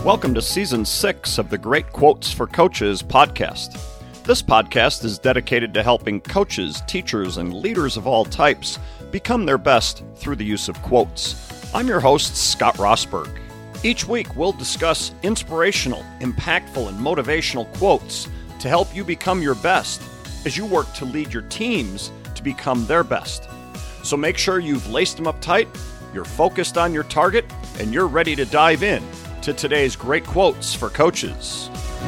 Welcome to Season 6 of the Great Quotes for Coaches podcast. This podcast is dedicated to helping coaches, teachers, and leaders of all types become their best through the use of quotes. I'm your host, Scott Rosberg. Each week, we'll discuss inspirational, impactful, and motivational quotes to help you become your best as you work to lead your teams to become their best. So make sure you've laced them up tight, you're focused on your target, and you're ready to dive in to today's great quotes for coaches.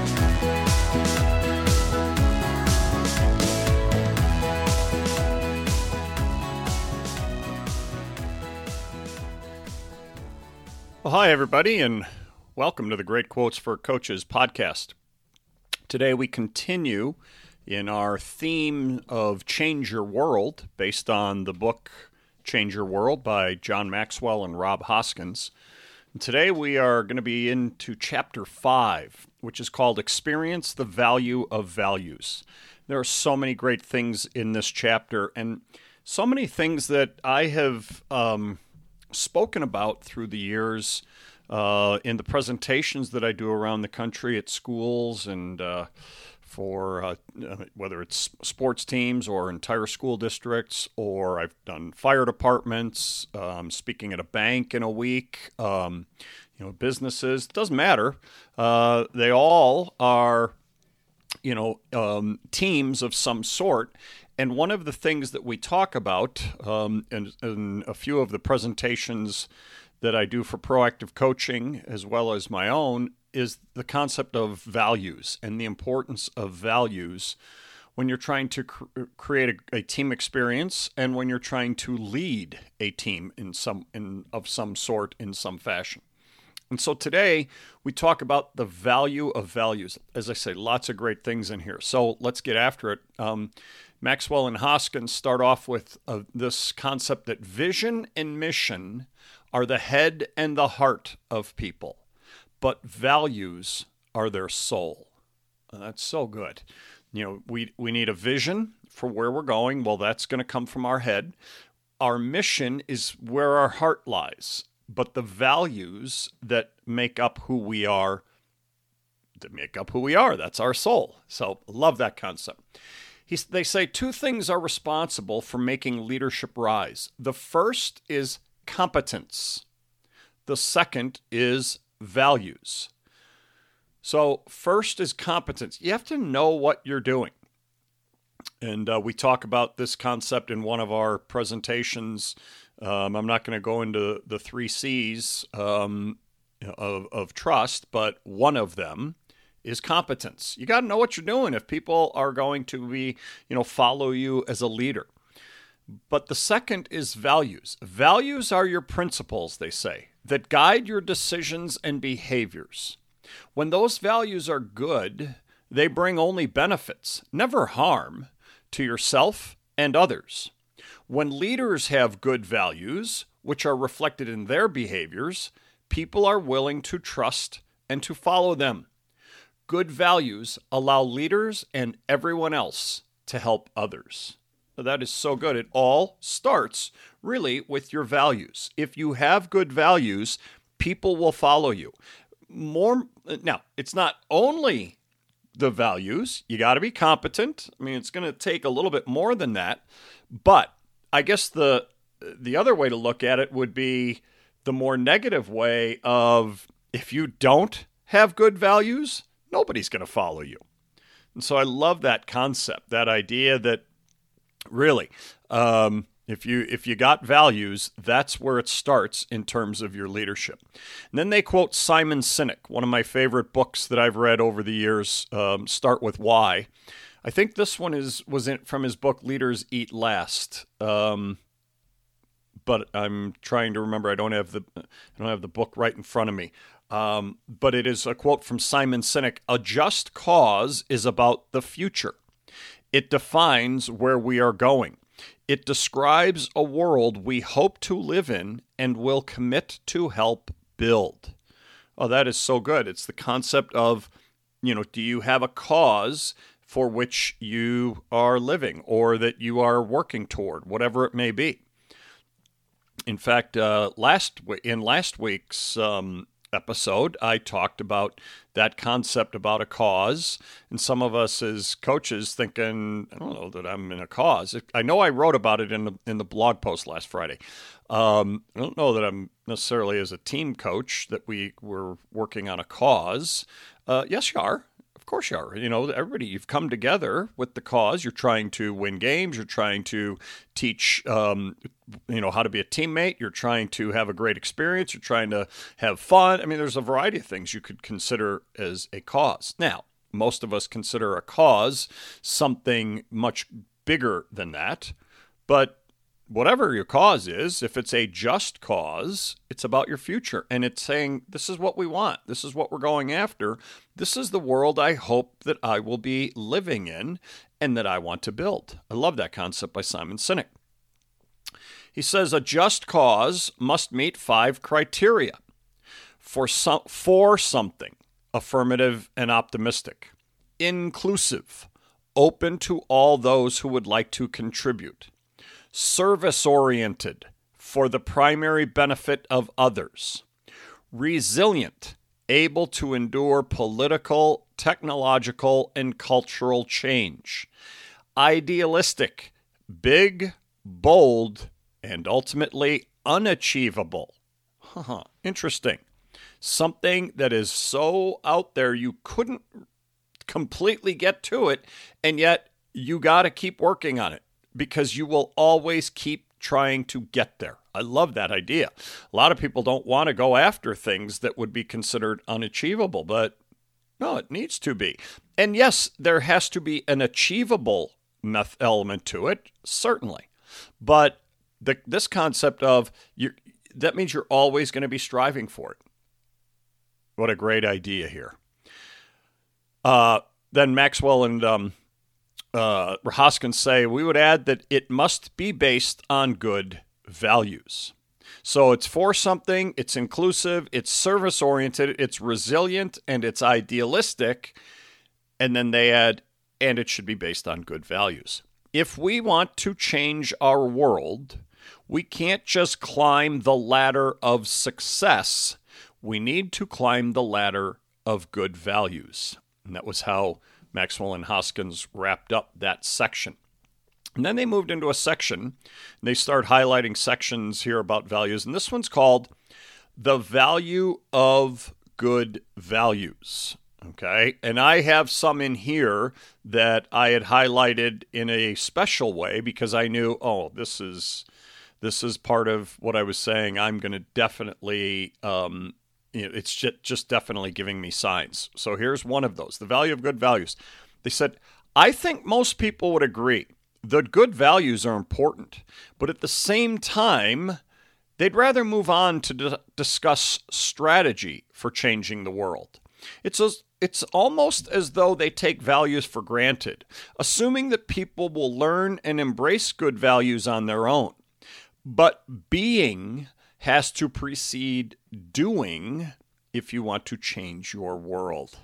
Well, hi, everybody, and welcome to the Great Quotes for Coaches podcast. Today we continue in our theme of Change Your World, based on the book Change Your World by John Maxwell and Rob Hoskins. And today we are going to be into Chapter 5, which is called Experience the Value of Values. There are so many great things in this chapter, and so many things that I have spoken about through the years in the presentations that I do around the country at schools and for whether it's sports teams or entire school districts, or I've done fire departments, speaking at a bank in a week, businesses. It doesn't matter. They all are, teams of some sort. And one of the things that we talk about in a few of the presentations that I do for Proactive Coaching, as well as my own, is the concept of values and the importance of values when you're trying to create a team experience and when you're trying to lead a team of some sort in some fashion. And so today we talk about the value of values. As I say, lots of great things in here. So let's get after it. Maxwell and Hoskins start off with this concept that vision and mission are the head and the heart of people, but values are their soul. That's so good. We need a vision for where we're going. Well, that's going to come from our head. Our mission is where our heart lies, but the values that make up who we are, that's our soul. So love that concept. They say two things are responsible for making leadership rise. The first is competence. The second is values. So first is competence. You have to know what you're doing. And we talk about this concept in one of our presentations. I'm not going to go into the 3 C's of trust, but one of them is competence. You got to know what you're doing if people are going to be, follow you as a leader. But the second is values. Values are your principles, they say, that guide your decisions and behaviors. When those values are good, they bring only benefits, never harm, to yourself and others. When leaders have good values, which are reflected in their behaviors, people are willing to trust and to follow them. Good values allow leaders and everyone else to help others. That is so good. It all starts really with your values. If you have good values, people will follow you. Now, it's not only the values. You got to be competent. It's going to take a little bit more than that. But I guess the other way to look at it would be the more negative way of, if you don't have good values, nobody's going to follow you. And so I love that concept, that idea that really, if you got values, that's where it starts in terms of your leadership. And then they quote Simon Sinek, one of my favorite books that I've read over the years, Start With Why. I think this one was from his book Leaders Eat Last. But I'm trying to remember. I don't have the book right in front of me. But it is a quote from Simon Sinek: "A just cause is about the future. It defines where we are going. It describes a world we hope to live in and will commit to help build." Oh, that is so good. It's the concept of, do you have a cause for which you are living or that you are working toward, whatever it may be. In fact, last week's episode, I talked about that concept about a cause. And some of us as coaches thinking, I don't know that I'm in a cause. I know I wrote about it in the blog post last Friday. I don't know that I'm necessarily as a team coach that we were working on a cause. Yes, you are. Of course you are. Everybody, you've come together with the cause. You're trying to win games. You're trying to teach, how to be a teammate. You're trying to have a great experience. You're trying to have fun. I mean, there's a variety of things you could consider as a cause. Now, most of us consider a cause something much bigger than that. But whatever your cause is, if it's a just cause, it's about your future. And it's saying, this is what we want. This is what we're going after. This is the world I hope that I will be living in and that I want to build. I love that concept by Simon Sinek. He says a just cause must meet 5 criteria for something: affirmative and optimistic, inclusive, open to all those who would like to contribute, service-oriented for the primary benefit of others, resilient, able to endure political, technological, and cultural change, idealistic, big, bold, and ultimately unachievable. Interesting. Something that is so out there you couldn't completely get to it, and yet you got to keep working on it, because you will always keep trying to get there. I love that idea. A lot of people don't want to go after things that would be considered unachievable, but no, it needs to be. And yes, there has to be an achievable element to it, certainly. But this concept of that means you're always going to be striving for it. What a great idea here. Then Maxwell and Hoskins say, we would add that it must be based on good values. So it's for something, it's inclusive, it's service-oriented, it's resilient, and it's idealistic. And then they add, and it should be based on good values. If we want to change our world, we can't just climb the ladder of success. We need to climb the ladder of good values. And that was how Maxwell and Hoskins wrapped up that section. And then they moved into a section, and they start highlighting sections here about values. And this one's called The Value of Good Values. Okay? And I have some in here that I had highlighted in a special way because I knew, this is part of what I was saying. I'm going to definitely it's just definitely giving me signs. So here's one of those, the value of good values. They said, I think most people would agree that good values are important, but at the same time, they'd rather move on to discuss strategy for changing the world. It's almost as though they take values for granted, assuming that people will learn and embrace good values on their own. But being has to precede doing if you want to change your world.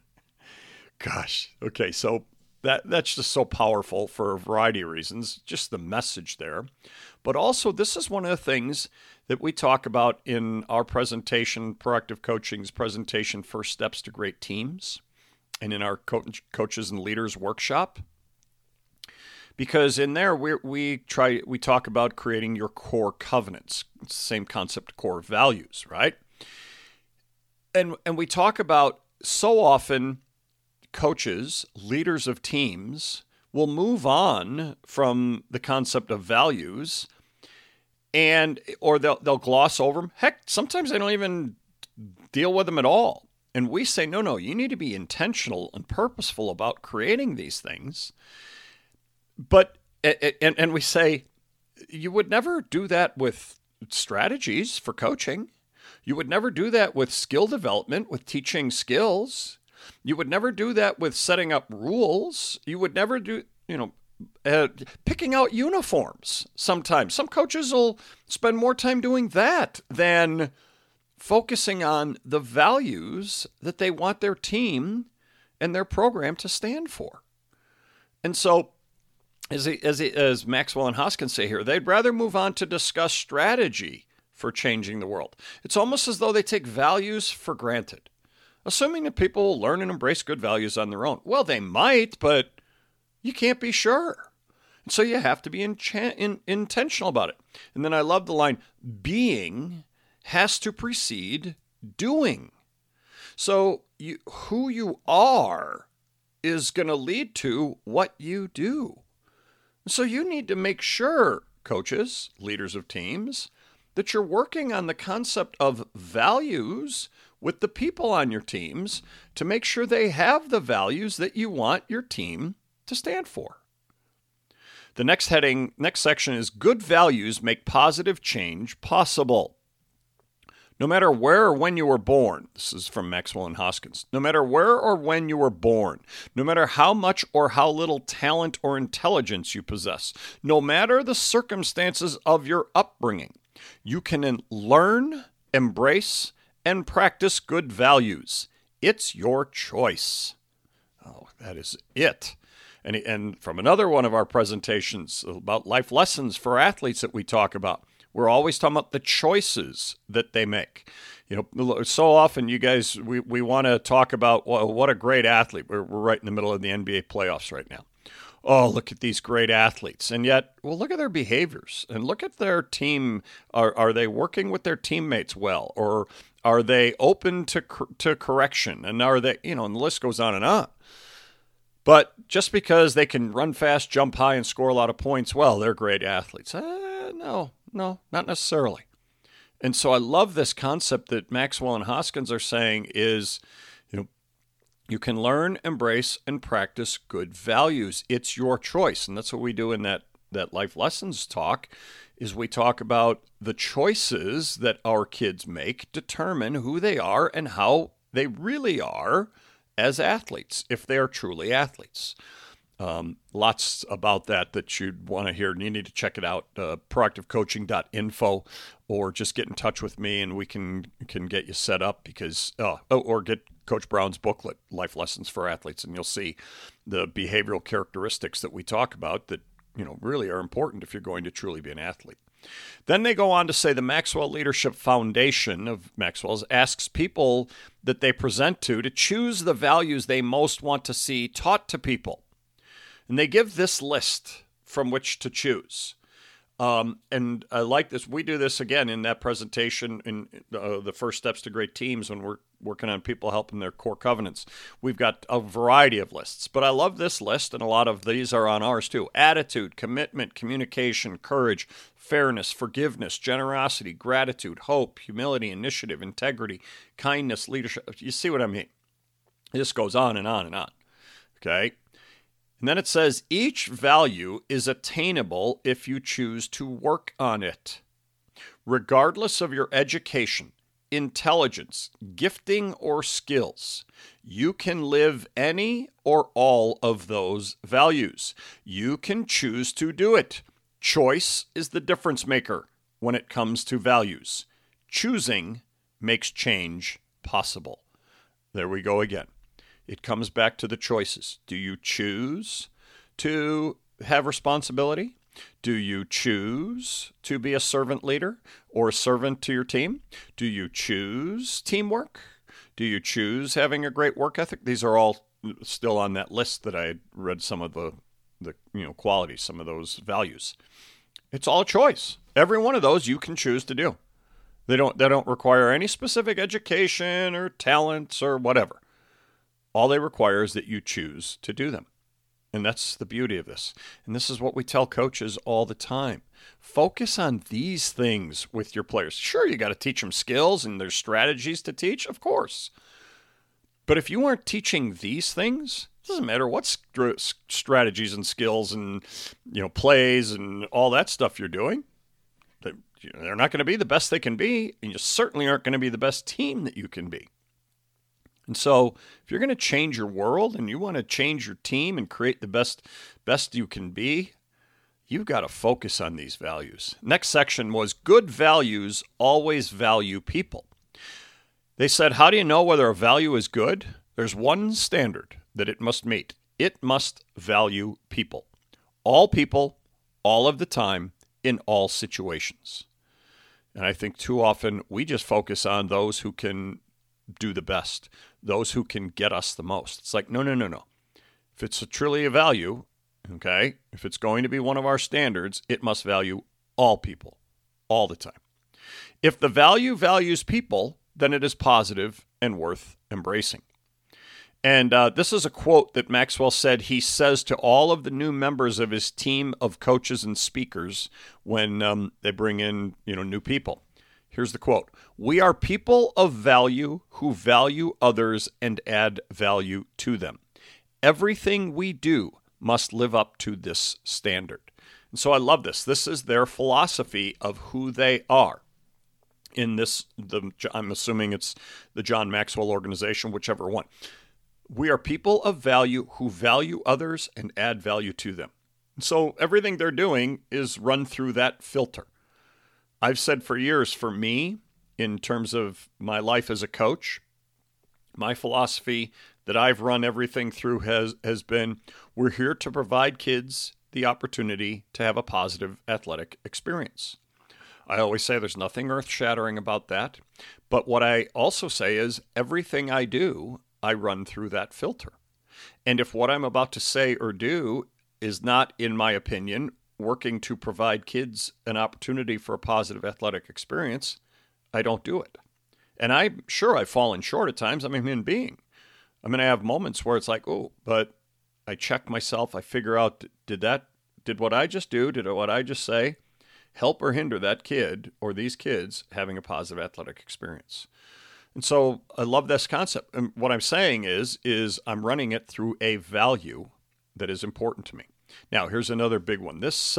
Gosh. Okay, so that's just so powerful for a variety of reasons, just the message there. But also, this is one of the things that we talk about in our presentation, Proactive Coaching's presentation, First Steps to Great Teams, and in our Coaches and Leaders workshop. Because in there, we talk about creating your core covenants. It's the same concept, core values, right? And we talk about so often coaches, leaders of teams, will move on from the concept of values, or they'll gloss over them. Heck, sometimes they don't even deal with them at all. And we say, no, you need to be intentional and purposeful about creating these things. But, and we say, you would never do that with strategies for coaching. You would never do that with skill development, with teaching skills. You would never do that with setting up rules. You would never do, picking out uniforms sometimes. Some coaches will spend more time doing that than focusing on the values that they want their team and their program to stand for. And so, as Maxwell and Hoskins say here, they'd rather move on to discuss strategy for changing the world. It's almost as though they take values for granted, assuming that people will learn and embrace good values on their own. Well, they might, but you can't be sure. And so you have to be intentional about it. And then I love the line, being has to precede doing. So who you are is going to lead to what you do. So you need to make sure, coaches, leaders of teams, that you're working on the concept of values with the people on your teams to make sure they have the values that you want your team to stand for. The next section is good values make positive change possible. No matter where or when you were born, this is from Maxwell and Hoskins, no matter where or when you were born, no matter how much or how little talent or intelligence you possess, no matter the circumstances of your upbringing, you can learn, embrace, and practice good values. It's your choice. Oh, that is it. And from another one of our presentations about life lessons for athletes that we talk about, we're always talking about the choices that they make. You know, so often you guys, we want to talk about, well, what a great athlete. We're right in the middle of the NBA playoffs right now. Oh, look at these great athletes. And yet, well, look at their behaviors and look at their team. Are they working with their teammates well? Or are they open to correction? And are they, and the list goes on and on. But just because they can run fast, jump high, and score a lot of points, well, they're great athletes. No, not necessarily. And so I love this concept that Maxwell and Hoskins are saying is, you can learn, embrace, and practice good values. It's your choice. And that's what we do in that life lessons talk, is we talk about the choices that our kids make determine who they are and how they really are as athletes, if they are truly athletes. Lots about that you'd want to hear, and you need to check it out, proactivecoaching.info, or just get in touch with me and we can get you set up or get Coach Brown's booklet, Life Lessons for Athletes, and you'll see the behavioral characteristics that we talk about that, really are important if you're going to truly be an athlete. Then they go on to say the Maxwell Leadership Foundation of Maxwell's asks people that they present to choose the values they most want to see taught to people. And they give this list from which to choose. And I like this. We do this again in that presentation in the First Steps to Great Teams when we're working on people helping their core covenants. We've got a variety of lists, but I love this list, and a lot of these are on ours too. Attitude, commitment, communication, courage, fairness, forgiveness, generosity, gratitude, hope, humility, initiative, integrity, kindness, leadership. You see what I mean? This goes on and on and on. Okay? And then it says, each value is attainable if you choose to work on it. Regardless of your education, intelligence, gifting, or skills, you can live any or all of those values. You can choose to do it. Choice is the difference maker when it comes to values. Choosing makes change possible. There we go again. It comes back to the choices. Do you choose to have responsibility? Do you choose to be a servant leader or a servant to your team? Do you choose teamwork? Do you choose having a great work ethic? These are all still on that list that I read some of the qualities, some of those values. It's all a choice. Every one of those you can choose to do. They don't require any specific education or talents or whatever. All they require is that you choose to do them. And that's the beauty of this. And this is what we tell coaches all the time. Focus on these things with your players. Sure, you got to teach them skills and there's strategies to teach, of course. But if you aren't teaching these things, it doesn't matter what strategies and skills and plays and all that stuff you're doing. They're not going to be the best they can be, and you certainly aren't going to be the best team that you can be. And so if you're going to change your world and you want to change your team and create the best you can be, you've got to focus on these values. Next section was good values always value people. They said, how do you know whether a value is good? There's one standard that it must meet. It must value people. All people, all of the time, in all situations. And I think too often we just focus on those who can do the best, those who can get us the most. It's like, no, no, no, no. If it's truly a value, okay, if it's going to be one of our standards, it must value all people all the time. If the value values people, then it is positive and worth embracing. And this is a quote that Maxwell said he says to all of the new members of his team of coaches and speakers when they bring in, new people. Here's the quote. "We are people of value who value others and add value to them. Everything we do must live up to this standard." And so I love this. This is their philosophy of who they are. In this, I'm assuming it's the John Maxwell organization, whichever one. We are people of value who value others and add value to them. So everything they're doing is run through that filter. I've said for years, for me, in terms of my life as a coach, my philosophy that I've run everything through has been, we're here to provide kids the opportunity to have a positive athletic experience. I always say there's nothing earth-shattering about that. But what I also say is everything I do, I run through that filter. And if what I'm about to say or do is not, in my opinion, working to provide kids an opportunity for a positive athletic experience, I don't do it. And I'm sure I've fallen short at times. I'm a human being. I'm going to have moments where it's like, oh, but I check myself. I figure out, did what I just do, did what I just say help or hinder that kid or these kids having a positive athletic experience? And so I love this concept. And what I'm saying is I'm running it through a value that is important to me. Now, here's another big one. This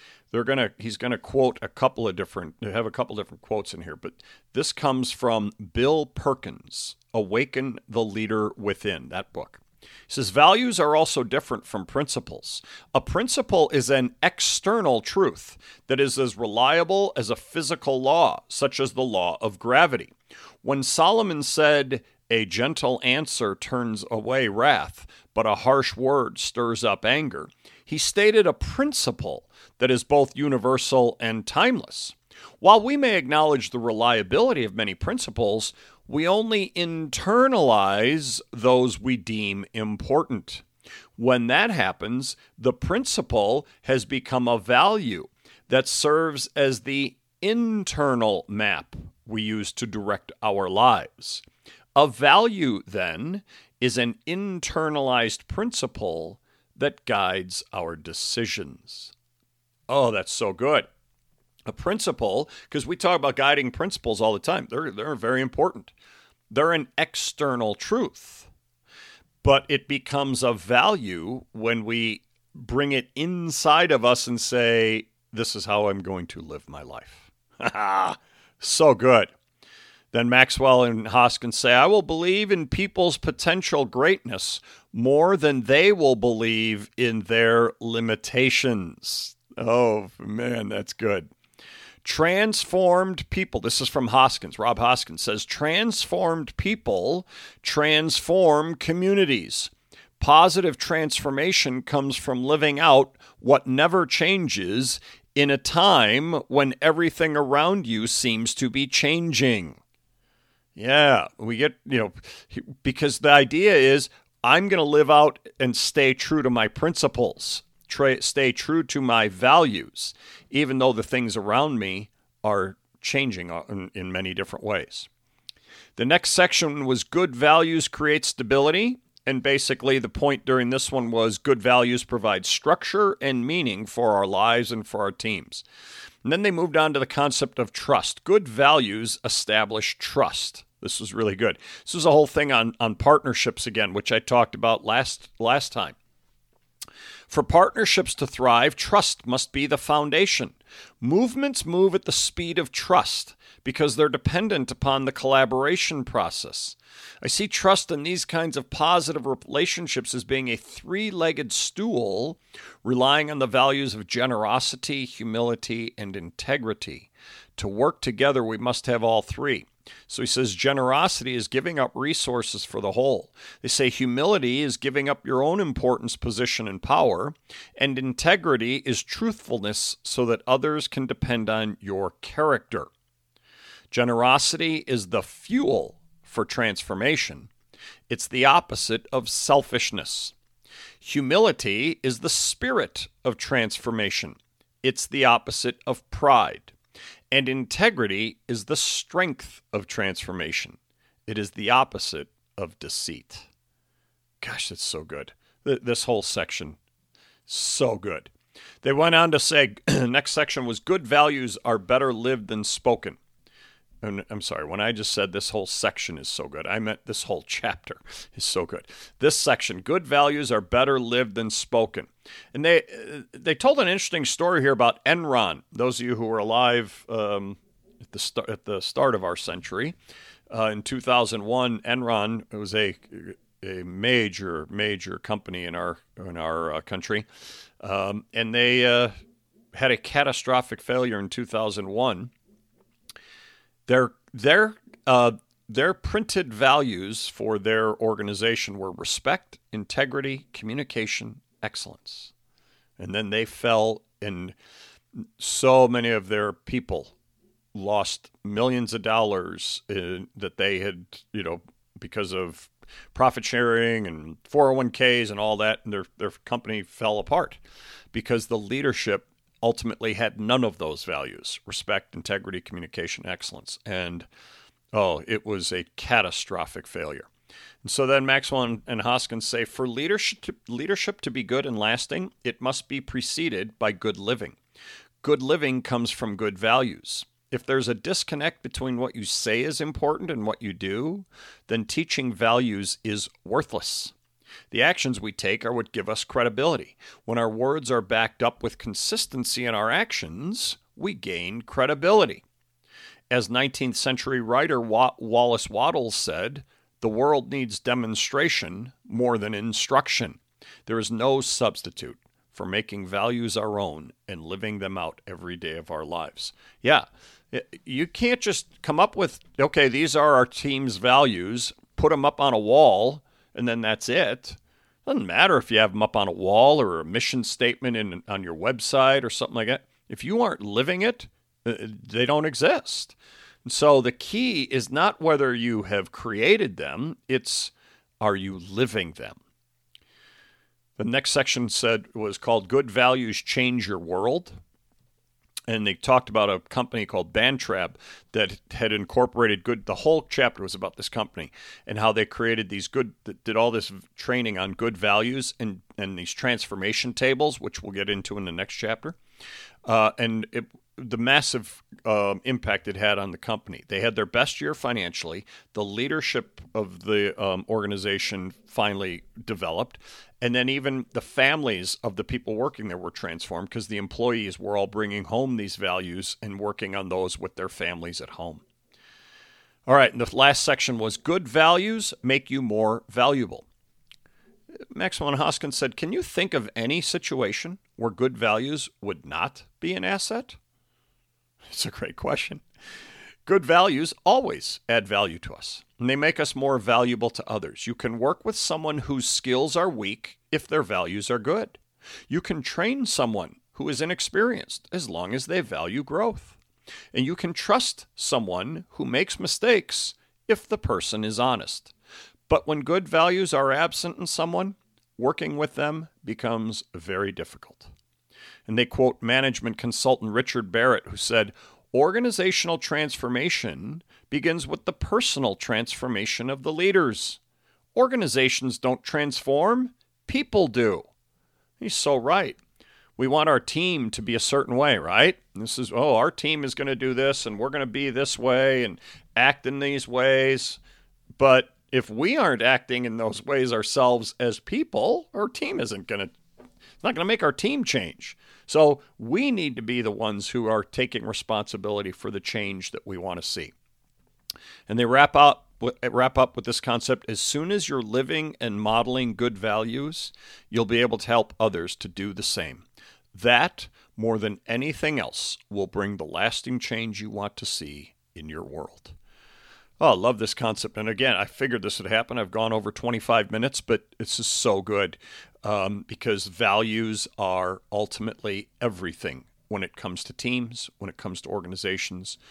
he's gonna quote have a couple different quotes in here, but this comes from Bill Perkins, Awaken the Leader Within, that book. He says, values are also different from principles. A principle is an external truth that is as reliable as a physical law, such as the law of gravity. When Solomon said, "A gentle answer turns away wrath, but a harsh word stirs up anger," he stated a principle that is both universal and timeless. While we may acknowledge the reliability of many principles, we only internalize those we deem important. When that happens, the principle has become a value that serves as the internal map we use to direct our lives. A value, then, is an internalized principle that guides our decisions. Oh, that's so good. A principle, because we talk about guiding principles all the time. They're very important. They're an external truth. But it becomes a value when we bring it inside of us and say, this is how I'm going to live my life. So good. Then Maxwell and Hoskins say, I will believe in people's potential greatness more than they will believe in their limitations. Oh, man, that's good. Transformed people, this is from Hoskins, Rob Hoskins says, transformed people transform communities. Positive transformation comes from living out what never changes in a time when everything around you seems to be changing. Yeah, we get, because the idea is I'm going to live out and stay true to my principles, stay true to my values, even though the things around me are changing in many different ways. The next section was good values create stability. And basically the point during this one was good values provide structure and meaning for our lives and for our teams. And then they moved on to the concept of trust. Good values establish trust. This was really good. This was a whole thing on partnerships again, which I talked about last time. For partnerships to thrive, trust must be the foundation. Movements move at the speed of trust because they're dependent upon the collaboration process. I see trust in these kinds of positive relationships as being a three-legged stool, relying on the values of generosity, humility, and integrity. To work together, we must have all three. So he says generosity is giving up resources for the whole. They say humility is giving up your own importance, position, and power. And integrity is truthfulness so that others can depend on your character. Generosity is the fuel for transformation. It's the opposite of selfishness. Humility is the spirit of transformation. It's the opposite of pride. And integrity is the strength of transformation. It is the opposite of deceit. Gosh, that's so good. This whole section, so good. They went on to say, next section was good values are better lived than spoken. And I'm sorry, when I just said this whole section is so good, I meant this whole chapter is so good. This section, good values are better lived than spoken. And they told an interesting story here about Enron. Those of you who were alive at the start of our century, in 2001, Enron was a major company in our country, and they had a catastrophic failure in 2001. Their printed values for their organization were respect, integrity, communication, excellence. And then they fell, and so many of their people lost millions of dollars that they had, because of profit sharing and 401ks and all that, and their company fell apart because the leadership ultimately had none of those values: respect, integrity, communication, excellence. And it was a catastrophic failure. And so then Maxwell and Hoskins say, for leadership to be good and lasting, it must be preceded by good living. Good living comes from good values. If there's a disconnect between what you say is important and what you do, then teaching values is worthless. The actions we take are what give us credibility. When our words are backed up with consistency in our actions, we gain credibility. As 19th century writer Wallace Wattles said, the world needs demonstration more than instruction. There is no substitute for making values our own and living them out every day of our lives. Yeah, you can't just come up with, okay, these are our team's values, put them up on a wall, and then that's it. Doesn't matter if you have them up on a wall or a mission statement on your website or something like that. If you aren't living it, they don't exist. And so the key is not whether you have created them, it's are you living them? The next section was called Good Values Change Your World. And they talked about a company called Bantrab that had incorporated the whole chapter was about this company and how they created did all this training on good values and these transformation tables, which we'll get into in the next chapter. The massive impact it had on the company. They had their best year financially. The leadership of the organization finally developed. And then even the families of the people working there were transformed because the employees were all bringing home these values and working on those with their families at home. All right, and the last section was good values make you more valuable. Maxwell and Hoskins said, can you think of any situation where good values would not be an asset? It's a great question. Good values always add value to us, and they make us more valuable to others. You can work with someone whose skills are weak if their values are good. You can train someone who is inexperienced as long as they value growth. And you can trust someone who makes mistakes if the person is honest. But when good values are absent in someone, working with them becomes very difficult. And they quote management consultant Richard Barrett, who said, organizational transformation begins with the personal transformation of the leaders. Organizations don't transform, people do. He's so right. We want our team to be a certain way, right? This is, our team is going to do this, and we're going to be this way and act in these ways. But if we aren't acting in those ways ourselves as people, our team it's not going to make our team change. So we need to be the ones who are taking responsibility for the change that we want to see. And they wrap up with this concept: as soon as you're living and modeling good values, you'll be able to help others to do the same. That, more than anything else, will bring the lasting change you want to see in your world. Oh, I love this concept. And again, I figured this would happen. I've gone over 25 minutes, but this is so good because values are ultimately everything when it comes to teams, when it comes to organizations,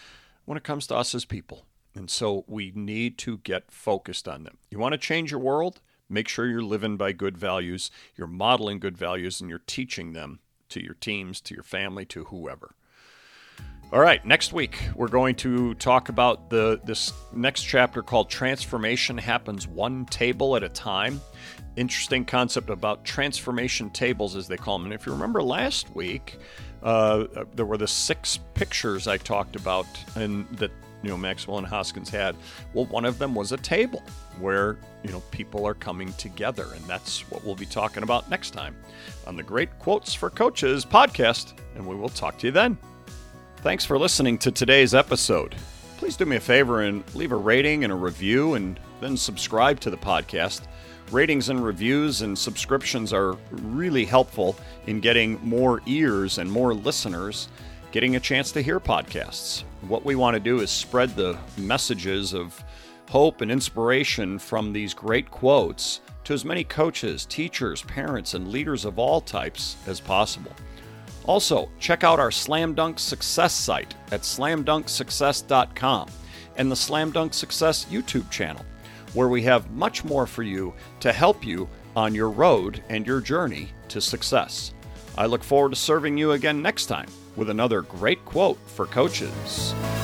when it comes to us as people. And so we need to get focused on them. You want to change your world? Make sure you're living by good values, you're modeling good values, and you're teaching them to your teams, to your family, to whoever. All right, next week we're going to talk about this next chapter called Transformation Happens One Table at a Time. Interesting concept about transformation tables, as they call them. And if you remember last week, there were the 6 pictures I talked about and that Maxwell and Hoskins had. Well, one of them was a table where people are coming together, and that's what we'll be talking about next time on the Great Quotes for Coaches podcast, and we will talk to you then. Thanks for listening to today's episode. Please do me a favor and leave a rating and a review, and then subscribe to the podcast. Ratings and reviews and subscriptions are really helpful in getting more ears and more listeners getting a chance to hear podcasts. What we want to do is spread the messages of hope and inspiration from these great quotes to as many coaches, teachers, parents, and leaders of all types as possible. Also, check out our Slam Dunk Success site at slamdunksuccess.com and the Slam Dunk Success YouTube channel, where we have much more for you to help you on your road and your journey to success. I look forward to serving you again next time with another great quote for coaches.